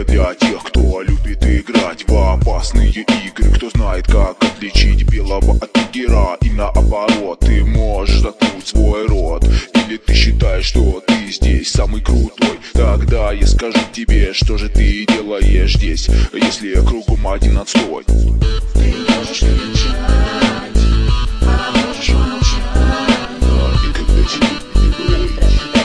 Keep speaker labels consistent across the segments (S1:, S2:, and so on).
S1: только для тех, кто любит играть в опасные игры. Кто знает, как отличить белого от тигра. И наоборот, ты можешь заткнуть свой рот. Или ты считаешь, что ты здесь самый крутой. Тогда я скажу тебе, что же ты делаешь здесь, если кругом один отстой.
S2: Ты можешь кричать, а можешь молчать,
S1: но никогда тебе не быть.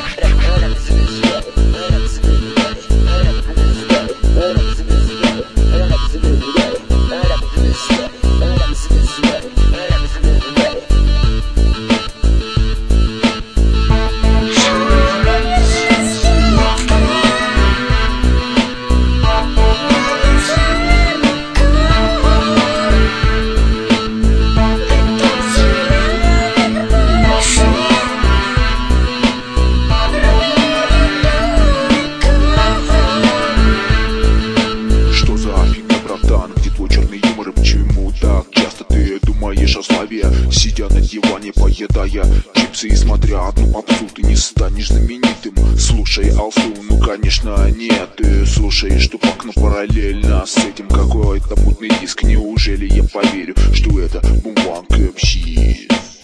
S1: О славе, сидя на диване, поедая чипсы и смотря одну попсу, ты не станешь знаменитым. Слушай Алсу, ну конечно нет. Ты слушаешь Тупак, но параллельно с этим какой-то мутный диск. Неужели я поверю, что это Бумбанк MC?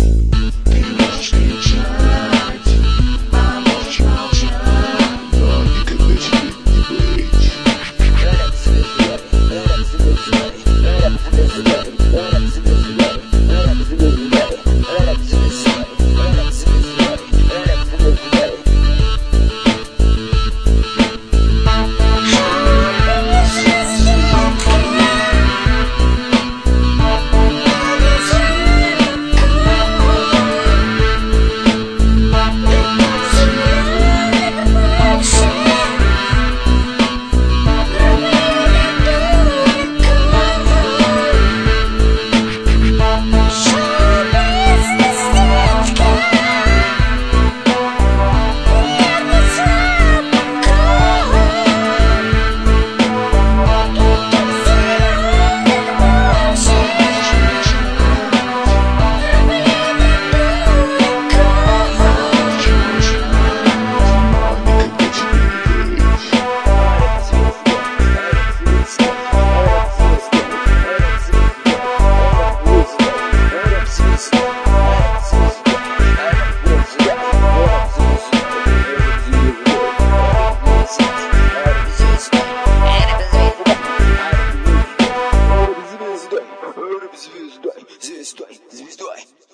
S2: Ты можешь кричать, а можешь молчать,
S1: но никогда тебе не быть.
S2: звездой.